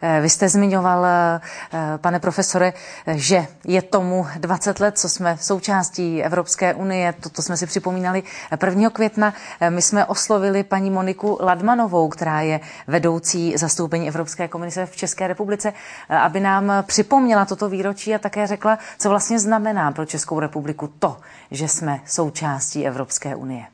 Vy jste zmiňoval, pane profesore, že je tomu 20 let, co jsme součástí Evropské unie. Toto jsme si připomínali 1. května. My jsme oslovili paní Moniku Ladmanovou, která je vedoucí zastoupení Evropské komise v České republice, aby nám připomněla toto výročí a také řekla, co vlastně znamená pro Českou republiku to, že jsme součástí Evropské unie.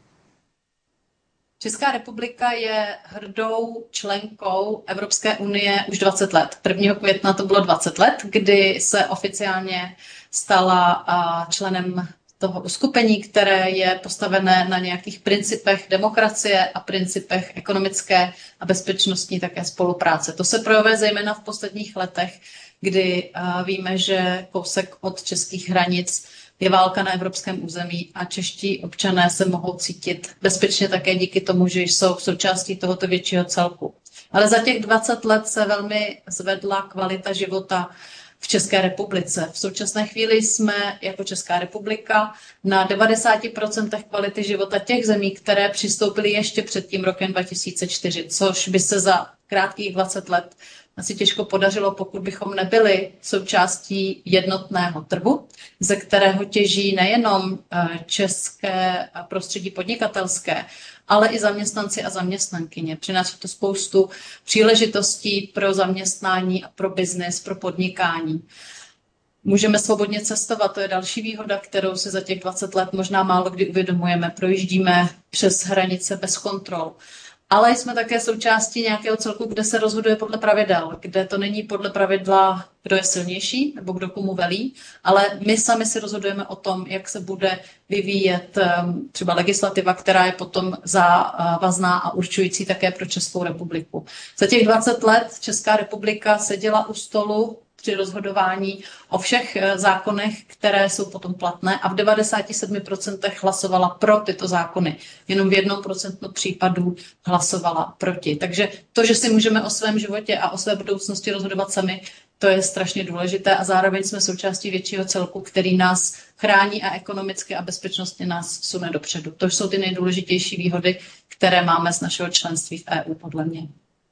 Česká republika je hrdou členkou Evropské unie už 20 let. 1. května to bylo 20 let, kdy se oficiálně stala členem toho uskupení, které je postavené na nějakých principech demokracie a principech ekonomické a bezpečnostní také spolupráce. To se projevuje zejména v posledních letech, kdy víme, že kousek od českých hranic je válka na evropském území a čeští občané se mohou cítit bezpečně také díky tomu, že jsou součástí tohoto většího celku. Ale za těch 20 let se velmi zvedla kvalita života v České republice. V současné chvíli jsme jako Česká republika na 90% kvality života těch zemí, které přistoupily ještě před tím rokem 2004, což by se za krátkých 20 let asi těžko podařilo, pokud bychom nebyli součástí jednotného trhu, ze kterého těží nejenom české prostředí podnikatelské, ale i zaměstnanci a zaměstnankyně. Přináší to spoustu příležitostí pro zaměstnání a pro biznis, pro podnikání. Můžeme svobodně cestovat, to je další výhoda, kterou si za těch 20 let možná málo kdy uvědomujeme. Projíždíme přes hranice bez kontrol. Ale jsme také součástí nějakého celku, kde se rozhoduje podle pravidel, kde to není podle pravidla, kdo je silnější nebo kdo komu velí, ale my sami si rozhodujeme o tom, jak se bude vyvíjet třeba legislativa, která je potom závazná a určující také pro Českou republiku. Za těch 20 let Česká republika seděla u stolu při rozhodování o všech zákonech, které jsou potom platné a v 97% hlasovala pro tyto zákony. Jenom v 1% případů hlasovala proti. Takže to, že si můžeme o svém životě a o své budoucnosti rozhodovat sami, to je strašně důležité a zároveň jsme součástí většího celku, který nás chrání a ekonomicky a bezpečnostně nás sune dopředu. To jsou ty nejdůležitější výhody, které máme z našeho členství v EU, podle mě.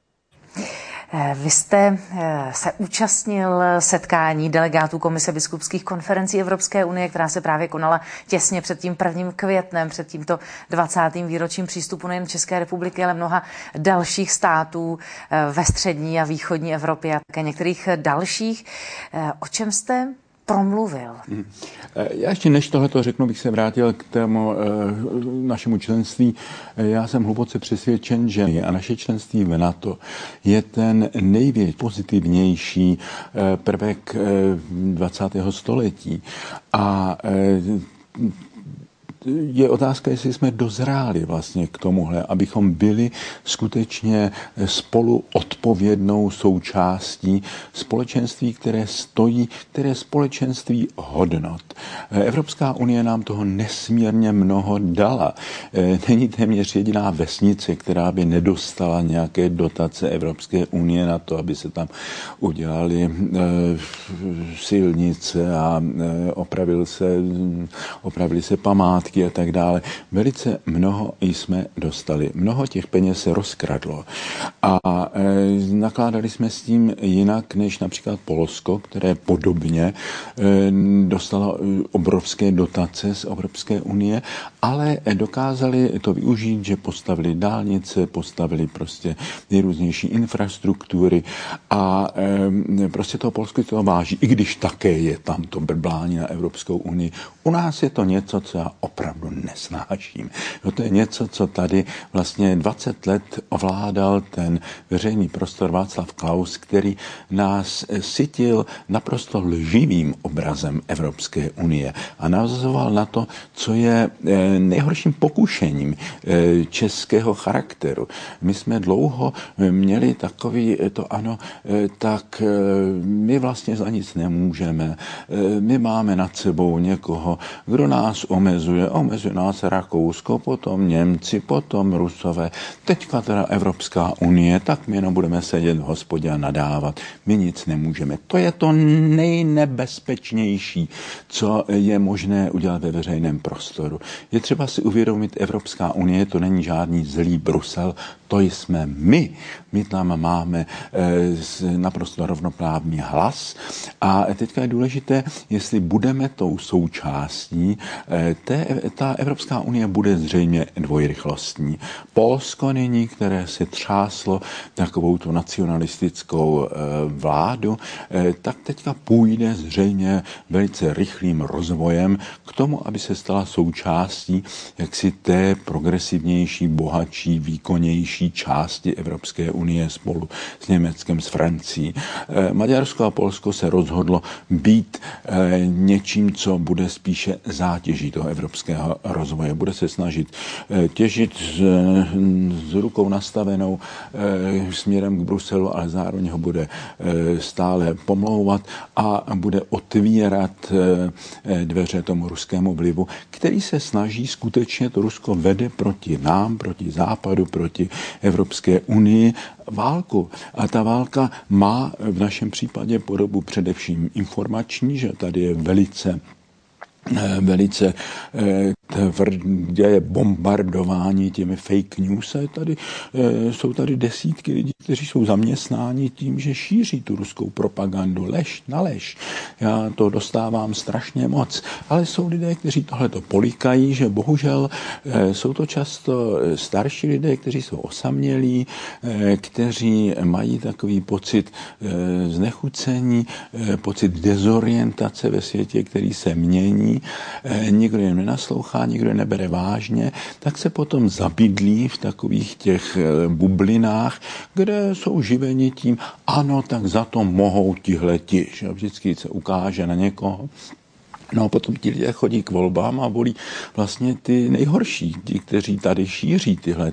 Vy jste se účastnil setkání delegátů Komise biskupských konferencí Evropské unie, která se právě konala těsně před tím 1. květnem, před tímto 20. výročím přístupu nejen České republiky, ale mnoha dalších států ve střední a východní Evropě a také některých dalších. O čem jste promluvil? Já ještě než tohleto řeknu, bych se vrátil k tému našemu členství. Já jsem hluboce přesvědčen, že a naše členství v NATO je ten největší pozitivnější prvek 20. století. A je otázka, jestli jsme dozráli vlastně k tomuhle, abychom byli skutečně spolu odpovědnou součástí společenství, které stojí, které společenství hodnot. Evropská unie nám toho nesmírně mnoho dala. Není téměř jediná vesnice, která by nedostala nějaké dotace Evropské unie na to, aby se tam udělali silnice a opravili se památky a tak dále. Velice mnoho jsme dostali. Mnoho těch peněz se rozkradlo. A nakládali jsme s tím jinak, než například Polsko, které podobně dostalo obrovské dotace z Evropské unie, ale dokázali to využít, že postavili dálnice, postavili prostě nejrůznější infrastruktury a prostě toho Polsko to váží, i když také je tam to brblání na Evropskou unii. U nás je to něco, co já opravdu nesnáším. To je něco, co tady vlastně 20 let ovládal ten veřejný prostor Václav Klaus, který nás sytil naprosto lživým obrazem Evropské unie a navazoval na to, co je nejhorším pokušením českého charakteru. My jsme dlouho měli takový to ano, tak my vlastně za nic nemůžeme. My máme nad sebou někoho, kdo nás omezuje omezuje nás Rakousko, potom Němci, potom Rusové, teďka teda Evropská unie, tak my jenom budeme sedět v hospodě a nadávat. My nic nemůžeme. To je to nejnebezpečnější, co je možné udělat ve veřejném prostoru. Je třeba si uvědomit, Evropská unie to není žádný zlý Brusel, to jsme my. My tam máme naprosto rovnoprávný hlas a teďka je důležité, jestli budeme tou součástí, ta Evropská unie bude zřejmě dvojrychlostní. Polsko nyní, které se třáslo takovou tu nacionalistickou vládu, tak teďka půjde zřejmě velice rychlým rozvojem k tomu, aby se stala součástí jaksi té progresivnější, bohatší, výkonnější části Evropské unie spolu s Německem, s Francií. Maďarsko a Polsko se rozhodlo být něčím, co bude spíše zátěží toho evropského rozvoje. Bude se snažit těžit s rukou nastavenou směrem k Bruselu, ale zároveň ho bude stále pomlouvat a bude otvírat dveře tomu ruskému vlivu, který se snaží skutečně, to Rusko vede proti nám, proti Západu, proti Evropské unii válku. A ta válka má v našem případě podobu především informační, že tady je velice tvrdě bombardování těmi fake news. Jsou tady desítky lidí, kteří jsou zaměstnáni tím, že šíří tu ruskou propagandu, lež na lež. Já to dostávám strašně moc. Ale jsou lidé, kteří tohleto polikají, že bohužel jsou to často starší lidé, kteří jsou osamělí, kteří mají takový pocit znechucení, pocit dezorientace ve světě, který se mění. Nikdo jim nenaslouchá, nikdo je nebere vážně, tak se potom zabydlí v takových těch bublinách, kde jsou živeni tím, ano, tak za to mohou tihleti. Vždycky se ukáže na někoho. No a potom ti lidé chodí k volbám a volí vlastně ty nejhorší, ti, kteří tady šíří tyhle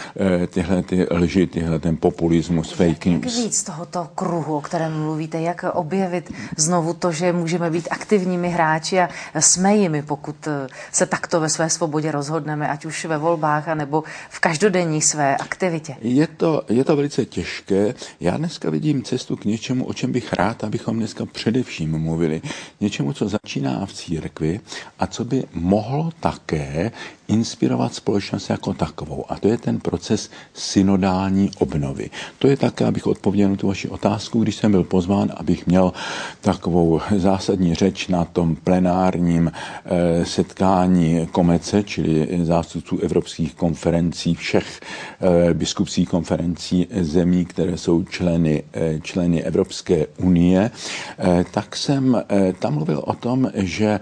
lži, ten populismus, fake news. Jak víc tohoto kruhu, o kterém mluvíte, jak objevit znovu to, že můžeme být aktivními hráči a jsme jimi, pokud se takto ve své svobodě rozhodneme, ať už ve volbách, anebo v každodenní své aktivitě? Je to velice těžké. Já dneska vidím cestu k něčemu, o čem bych rád, abychom dneska především mluvili. Něčemu, co začíná v církvi a co by mohlo také inspirovat společnost jako takovou. A to je ten proces synodální obnovy. To je také, abych odpověděl na tu vaši otázku, když jsem byl pozván, abych měl takovou zásadní řeč na tom plenárním setkání Komece, čili zástupců evropských konferencí, všech biskupských konferencí zemí, které jsou členy Evropské unie, tak jsem tam mluvil o tom, že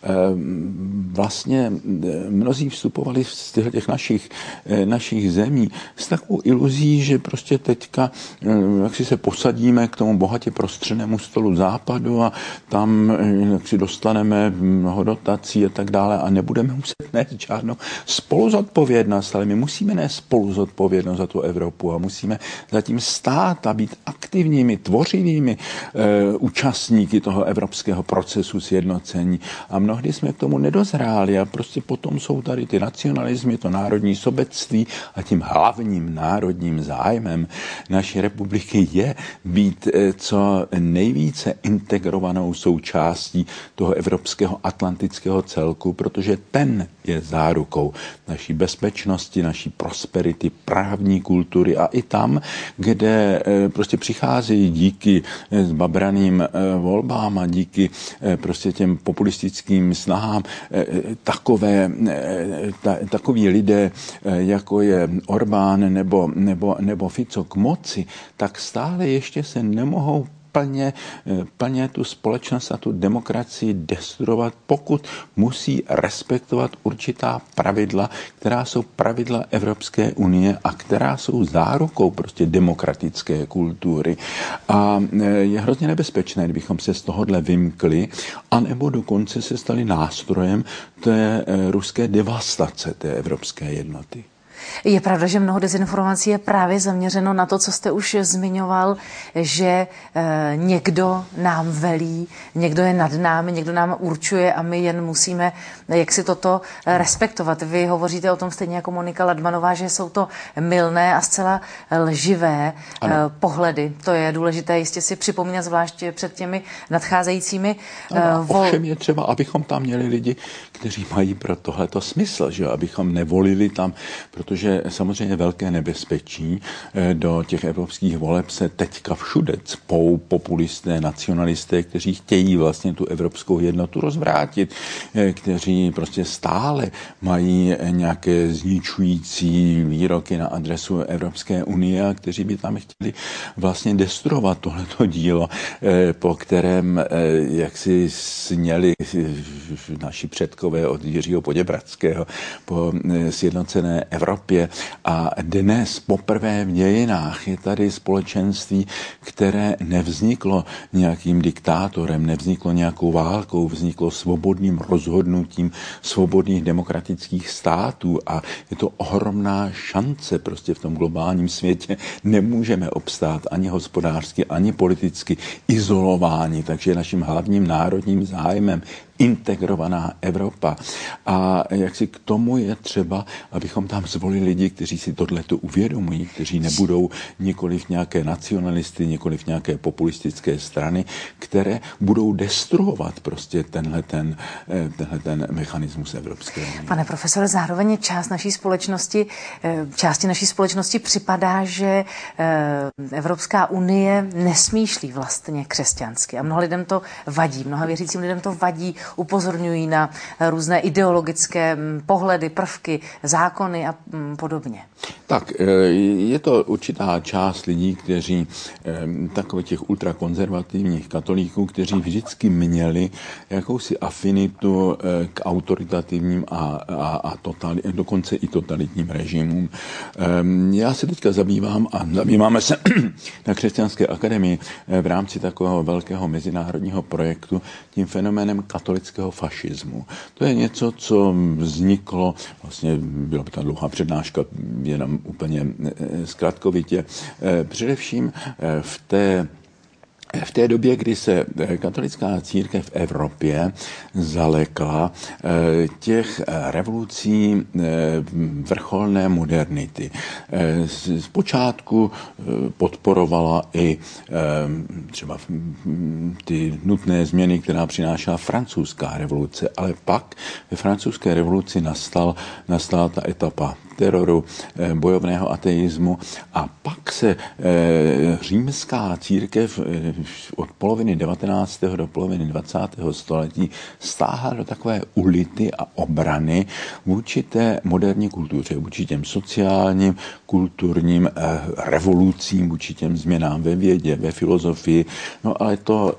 vlastně mnozí vstupovali z těch našich zemí s takovou iluzí, že prostě teďka jak si se posadíme k tomu bohatě prostřenému stolu západu a tam jak si dostaneme mnoho dotací a tak dále a nebudeme muset nést žádnou spoluzodpovědnost, ale my musíme nést spoluzodpovědnost za tu Evropu a musíme zatím stát a být aktivními, tvořivými účastníky toho evropského procesu sjednocení. A mnohdy jsme k tomu nedozráli a prostě potom jsou tady ty nacionalismy, to národní sobectví a tím hlavním národním zájmem naší republiky je být co nejvíce integrovanou součástí toho evropského atlantického celku, protože ten je zárukou naší bezpečnosti, naší prosperity, právní kultury a i tam, kde prostě přicházejí díky zbabraným volbám a díky prostě těm populistickým snahám takoví lidé, jako je Orbán nebo Fico k moci, tak stále ještě se nemohou plně tu společnost a tu demokracii destruovat, pokud musí respektovat určitá pravidla, která jsou pravidla Evropské unie a která jsou zárukou prostě demokratické kultury. A je hrozně nebezpečné, kdybychom se z tohohle vymkli, anebo dokonce se stali nástrojem té ruské devastace té evropské jednoty. Je pravda, že mnoho dezinformací je právě zaměřeno na to, co jste už zmiňoval, že někdo nám velí, někdo je nad námi, někdo nám určuje a my jen musíme jaksi toto respektovat. Vy hovoříte o tom stejně jako Monika Ladmanová, že jsou to mylné a zcela lživé pohledy. To je důležité jistě si připomínat, zvlášť před těmi nadcházejícími volbami. Ovšem je třeba, abychom tam měli lidi, kteří mají pro tohleto smysl, že abychom nevolili tam, protože samozřejmě velké nebezpečí do těch evropských voleb se teďka všude cpou populisté, nacionalisté, kteří chtějí vlastně tu evropskou jednotu rozvrátit, kteří prostě stále mají nějaké zničující výroky na adresu Evropské unie a kteří by tam chtěli vlastně destruovat tohleto dílo, po kterém jaksi sněli naši předkové od Jiřího Poděbradského po sjednocené Evropě. A dnes poprvé v dějinách je tady společenství, které nevzniklo nějakým diktátorem, nevzniklo nějakou válkou, vzniklo svobodným rozhodnutím svobodných demokratických států a je to ohromná šance prostě v tom globálním světě. Nemůžeme obstát ani hospodářsky, ani politicky izolováni, takže je naším hlavním národním zájmem integrovaná Evropa. A jak si k tomu je třeba, abychom tam zvolili lidi, kteří si tohleto uvědomují, kteří nebudou nikoliv nějaké nacionalisty, nikoliv nějaké populistické strany, které budou destruovat prostě tenhle ten mechanismus Evropské unie. Pane profesore, zároveň části naší společnosti připadá, že Evropská unie nesmýšlí vlastně křesťansky. A mnoha lidem to vadí, mnoha věřícím lidem to vadí, upozorňují na různé ideologické pohledy, prvky, zákony a podobně. Tak, je to určitá část lidí, kteří takových těch ultrakonzervativních katolíků, kteří vždycky měli jakousi afinitu k autoritativním a dokonce i totalitním režimům. Já se teďka zabýváme se na Křesťanské akademii v rámci takového velkého mezinárodního projektu tím fenoménem katolického fašismu. To je něco, co vzniklo, vlastně byla by ta dlouhá přednáška, jenom úplně zkratkovitě, především v té době, kdy se katolická církev v Evropě zalekla těch revolucí vrcholné modernity. Zpočátku podporovala i třeba ty nutné změny, která přinášela francouzská revoluce, ale pak ve francouzské revoluci nastala ta etapa teroru, bojovného ateismu a pak se římská církev od poloviny 19. do poloviny 20. století stáhla do takové ulity a obrany vůči té moderní kultuře, vůči těm sociálním, kulturním revolucím, vůči těm změnám ve vědě, ve filozofii. No ale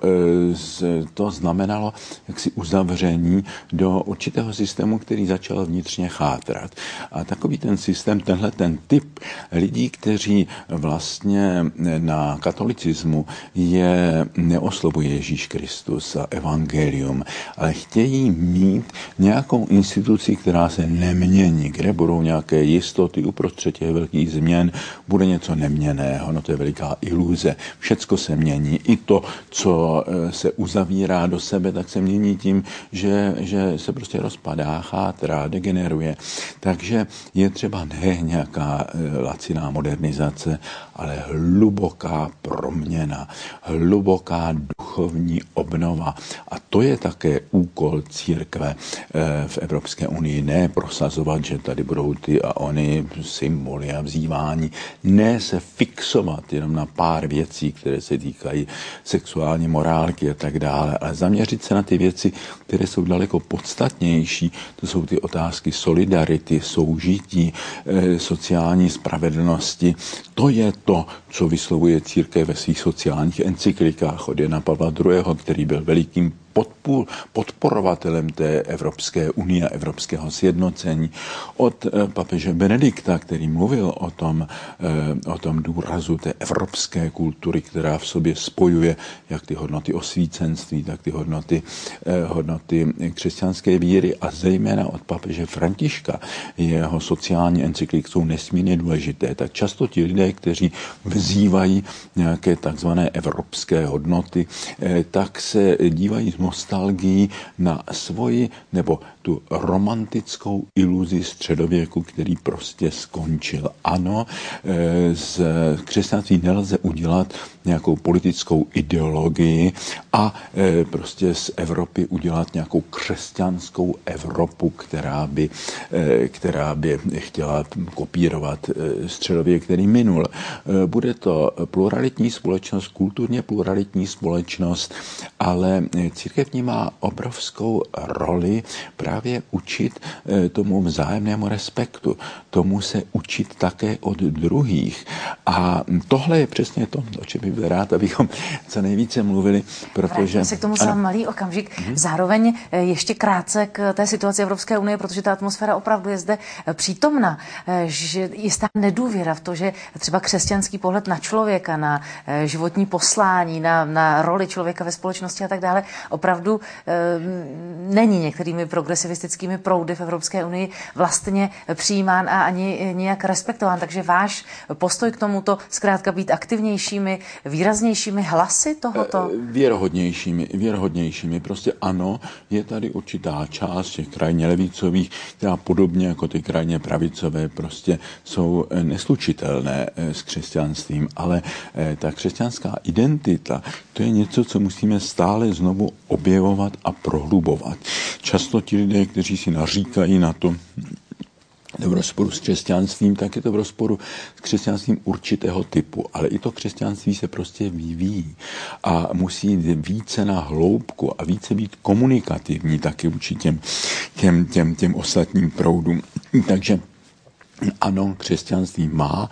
to znamenalo jaksi uzavření do určitého systému, který začal vnitřně chátrat. A takový ten systém, ten typ lidí, kteří vlastně na katolicismu neoslovuje Ježíš Kristus a evangelium, ale chtějí mít nějakou instituci, která se nemění, kde budou nějaké jistoty uprostřed těch velkých změn, bude něco neměnného, no to je veliká iluze. Všecko se mění. I to, co se uzavírá do sebe, tak se mění tím, že se prostě rozpadá, chátrá, degeneruje. Takže je třeba ne nějaká laciná modernizace, ale hluboká proměna, hluboká duchovní obnova. A to je také úkol církve v Evropské unii. Ne prosazovat, že tady budou ty a ony symboly a vzývání. Ne se fixovat jenom na pár věcí, které se týkají sexuální morálky a tak dále, ale zaměřit se na ty věci, které jsou daleko podstatnější. To jsou ty otázky solidarity, soužití, sociální spravedlnosti. To je to, co vyslovuje církev ve svých sociálních encyklikách od Jana Pavla II., který byl velikým podporovatelem té Evropské unie, evropského sjednocení. Od papeže Benedikta, který mluvil o tom důrazu té evropské kultury, která v sobě spojuje jak ty hodnoty osvícenství, tak ty hodnoty křesťanské víry, a zejména od papeže Františka, jeho sociální encykliky jsou nesmírně důležité. Tak často ti lidé, kteří vzývají nějaké takzvané evropské hodnoty, tak se dívají s nostalgií na svoji nebo tu romantickou iluzi středověku, který prostě skončil. Ano, z křesťanství nelze udělat nějakou politickou ideologii a prostě z Evropy udělat nějakou křesťanskou Evropu, která by chtěla kopírovat středověk, který minul. Bude to pluralitní společnost, kulturně pluralitní společnost, ale církev má obrovskou roli právě učit tomu vzájemnému respektu, tomu se učit také od druhých. A tohle je přesně to, o čem bych byl rád, abychom co nejvíce mluvili, protože... Vrátíme se k tomu za malý okamžik. Zároveň ještě krátce k té situaci Evropské unie, protože ta atmosféra opravdu je zde přítomna, že jistá nedůvěra v to, že třeba křesťanský pohled na člověka, na životní poslání, na roli člověka ve společnosti a tak dále, opravdu není některými progresivistickými proudy v Evropské unii vlastně přijímán a ani nějak respektován. Takže váš postoj k tomuto zkrátka být aktivnějšími, výraznějšími hlasy tohoto? Věrohodnějšími. Prostě ano, je tady určitá část těch krajně levicových, která podobně jako ty krajně pravicové prostě jsou neslučitelné s křesťanstvím, ale ta křesťanská identita, to je něco, co musíme stále znovu objevovat a prohlubovat. Často ti lidé, kteří si naříkají na to, v rozporu s křesťanstvím, tak je to v rozporu s křesťanstvím určitého typu. Ale i to křesťanství se prostě vyvíjí a musí jít více na hloubku a více být komunikativní taky vůči těm ostatním proudům. Takže ano, křesťanství má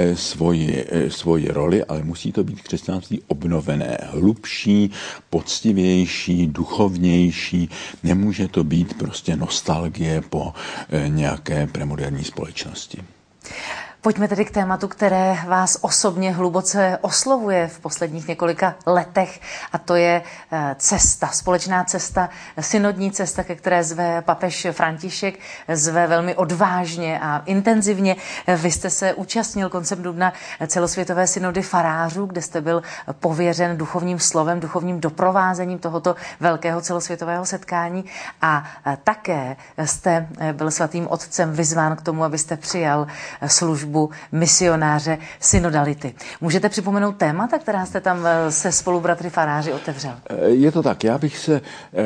svoji roli, ale musí to být křesťanství obnovené, hlubší, poctivější, duchovnější. Nemůže to být prostě nostalgie po nějaké premoderní společnosti. Pojďme tedy k tématu, které vás osobně hluboce oslovuje v posledních několika letech, a to je cesta, společná cesta, synodní cesta, ke které zve papež František, zve velmi odvážně a intenzivně. Vy jste se účastnil koncem dubna celosvětové synody farářů, kde jste byl pověřen duchovním slovem, duchovním doprovázením tohoto velkého celosvětového setkání, a také jste byl svatým otcem vyzván k tomu, abyste přijal službu misionáře synodality. Můžete připomenout témata, která jste tam se spolubratry faráři otevřel? Je to tak. Já bych se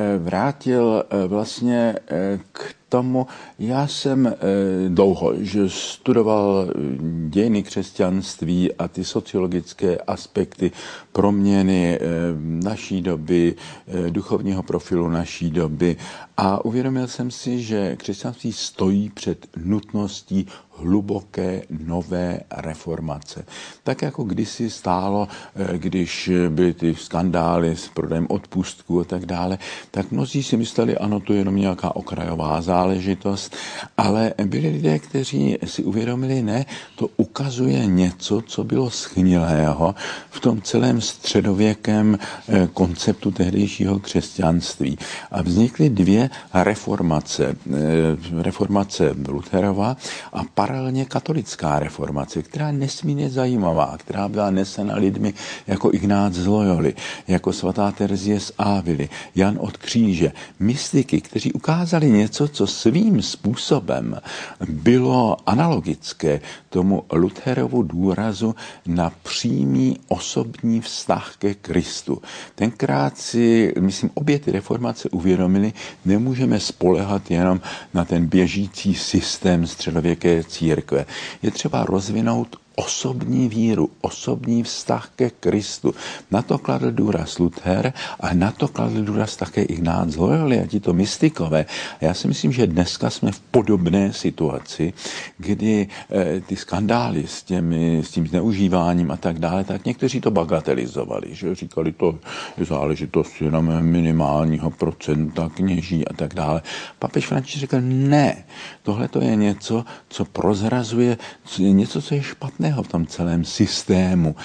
vrátil vlastně k tomu. Já jsem dlouho studoval dějiny křesťanství a ty sociologické aspekty proměny naší doby, duchovního profilu naší doby, a uvědomil jsem si, že křesťanství stojí před nutností hluboké nové reformace. Tak jako kdysi stálo, když byly ty skandály s prodejem odpustků a tak dále, tak mnozí si mysleli, ano, to je jenom nějaká okrajová záležitost, ale byli lidé, kteří si uvědomili, ne, to ukazuje něco, co bylo schnilého v tom celém středověkém konceptu tehdejšího křesťanství. A vznikly dvě reformace. Reformace Lutherova a paralelně katolická reformace, která je nesmírně zajímavá, která byla nesena lidmi jako Ignác z Loyoli, jako svatá Terezie z Ávily, Jan od Kříže, mystiky, kteří ukázali něco, co svým způsobem bylo analogické tomu Lutherovu důrazu na přímý osobní vztah ke Kristu. Tenkrát si, myslím, obě ty reformace uvědomili, nemůžeme spoléhat jenom na ten běžící systém středověké církve. Je třeba rozvinout osobní víru, osobní vztah ke Kristu. Na to kladl důraz Luther a na to kladl důraz také Ignác z Loyoly a tito mystikové. A já si myslím, že dneska jsme v podobné situaci, kdy ty skandály s tím zneužíváním a tak dále, tak někteří to bagatelizovali, že říkali, to je záležitost jenom minimálního procenta kněží a tak dále. Papež František řekl, ne, tohle to je něco, co prozrazuje něco, co je špatného v tom celém systému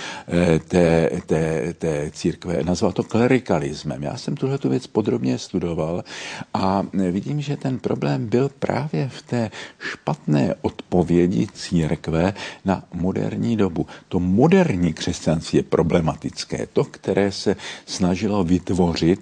té církve. Nazval to klerikalismem. Já jsem tuhletu věc podrobně studoval a vidím, že ten problém byl právě v té špatné odpovědi církve na moderní dobu. To moderní křesťanství je problematické. To, které se snažilo vytvořit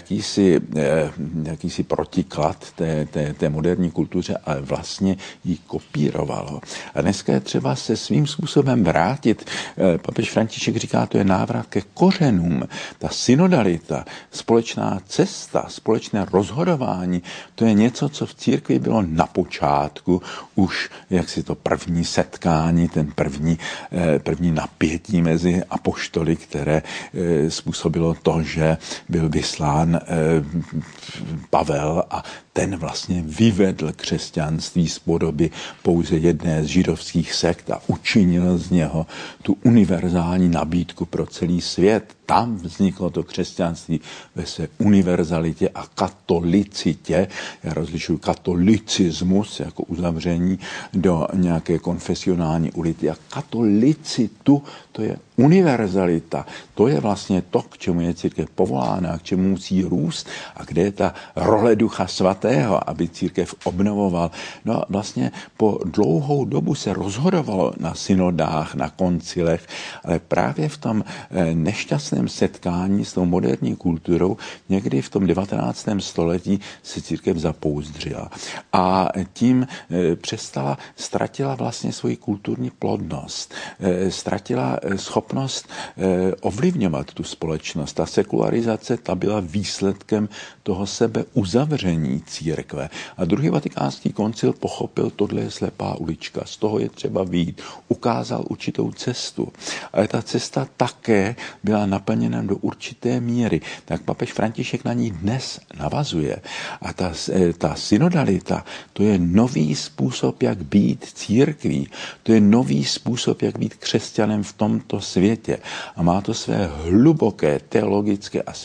jakýsi protiklad té moderní kultuře, ale vlastně ji kopírovalo. A dneska je třeba se svým způsobem vrátit. Papež František říká, to je návrat ke kořenům. Ta synodalita, společná cesta, společné rozhodování, to je něco, co v církvi bylo na počátku, už jaksi to první setkání, ten první napětí mezi apoštoly, které způsobilo to, že byl vyslán Pavel a ten vlastně vyvedl křesťanství z podoby pouze jedné z židovských sekt a učinil z něho tu univerzální nabídku pro celý svět. Tam vzniklo to křesťanství ve své univerzalitě a katolicitě. Já rozlišuji katolicismus jako uzavření do nějaké konfesionální ulity a katolicitu, to je univerzalita. To je vlastně to, k čemu je církev povolána, k čemu musí růst a kde je ta role Ducha Svatého, aby církev obnovoval. No a vlastně po dlouhou dobu se rozhodovalo na synodách, na koncilech, ale právě v tom nešťastném setkání s tou moderní kulturou někdy v tom 19. století se církev zapouzdřila. A tím ztratila vlastně svoji kulturní plodnost. Ztratila schopnost ovlivňovat tu společnost. Ta sekularizace, ta byla výsledkem toho sebeuzavření církve. A druhý vatikánský koncil pochopil, tohle je slepá ulička, z toho je třeba vyjít. Ukázal určitou cestu. Ale ta cesta také byla naplněna do určité míry. Tak papež František na ní dnes navazuje. A ta synodalita, to je nový způsob, jak být církví. To je nový způsob, jak být křesťanem v tomto světě. A má to své hluboké teologické a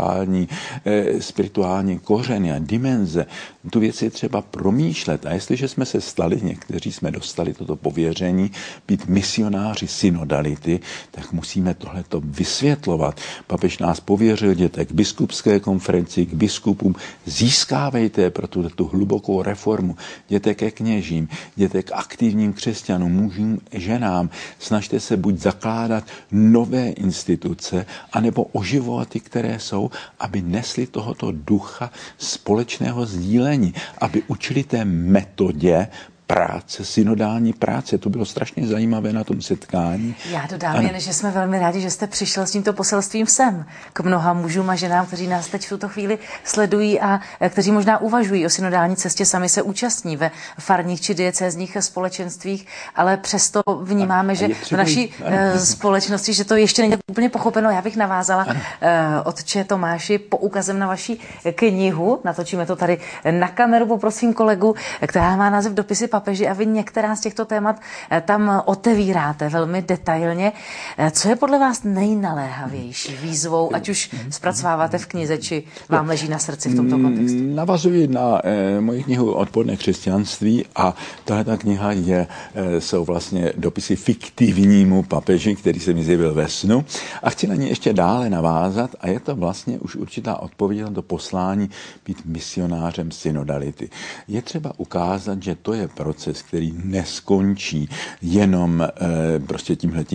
spirituální kořeny a dimenze. Tu věc je třeba promýšlet. A jestliže jsme se stali, někteří jsme dostali toto pověření, být misionáři synodality, tak musíme tohleto vysvětlovat. Papež nás pověřil, jděte k biskupské konferenci, k biskupům, získávejte pro tu hlubokou reformu, jděte ke kněžím, jděte k aktivním křesťanům, mužům, ženám, snažte se buď zakládat nové instituce, anebo oživovat ty, které jsou, aby nesli tohoto ducha společného sdílení, aby učili té metodě práce, synodální práce. To bylo strašně zajímavé na tom setkání. Já dodám jen, že jsme velmi rádi, že jste přišel s tímto poselstvím sem k mnoha mužům a ženám, kteří nás teď v tuto chvíli sledují a kteří možná uvažují o synodální cestě, sami se účastní ve farních či diecézních společenstvích, ale přesto vnímáme, že v naší společnosti, že to ještě není úplně pochopeno. Já bych navázala otče Tomáši poukazem na vaši knihu, natočíme to tady na kameru, poprosím kolegu, která má název Dopisy papeži a vy některá z těchto témat tam otevíráte velmi detailně. Co je podle vás nejnaléhavější výzvou, ať už zpracováváte v knize, či vám leží na srdci v tomto kontextu? Navazuji na moji knihu Odporné křesťanství a tato kniha jsou vlastně dopisy fiktivnímu papeži, který se mi zjevil ve snu a chci na ně ještě dále navázat a je to vlastně už určitá odpověď na to poslání být misionářem synodality. Je třeba ukázat, že to je proces, který neskončí jenom prostě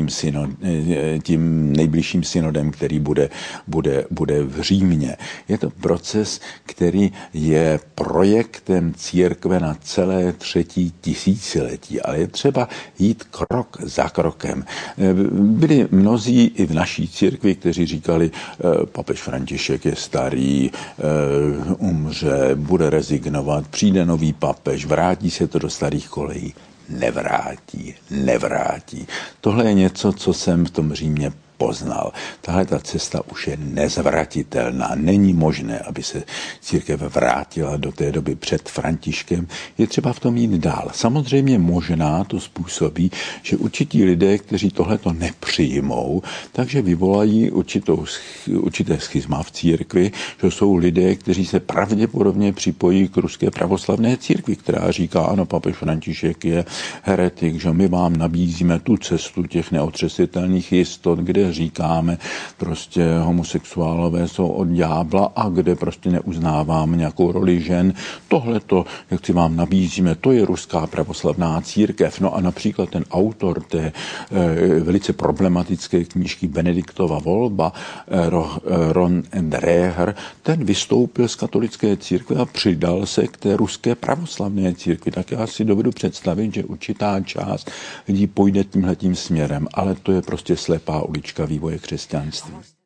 tím nejbližším synodem, který bude v Římě. Je to proces, který je projektem církve na celé 3. tisíciletí, ale je třeba jít krok za krokem. Byli mnozí i v naší církvi, kteří říkali, papež František je starý, umře, bude rezignovat, přijde nový papež, vrátí se to do starých kolejí. nevrátí. Tohle je něco, co jsem v tom Římě poznal. Tahle ta cesta už je nezvratitelná. Není možné, aby se církev vrátila do té doby před Františkem. Je třeba v tom jít dál. Samozřejmě možná to způsobí, že určití lidé, kteří tohleto nepřijmou, takže vyvolají určité schizma v církvi, že jsou lidé, kteří se pravděpodobně připojí k ruské pravoslavné církvi, která říká, ano, papež František je heretik, že my vám nabízíme tu cestu těch neotřesitelných jistot, kde říkáme, prostě homosexuálové jsou od ďábla a kde prostě neuznáváme nějakou roli žen. Tohleto, jak si vám nabízíme, to je ruská pravoslavná církev. No a například ten autor té velice problematické knížky Benediktova volba, Ron Dreher, ten vystoupil z katolické církve a přidal se k té ruské pravoslavné církvi. Tak já si dovedu představit, že určitá část lidí půjde tímhletím směrem, ale to je prostě slepá ulička vývoje křesťanství.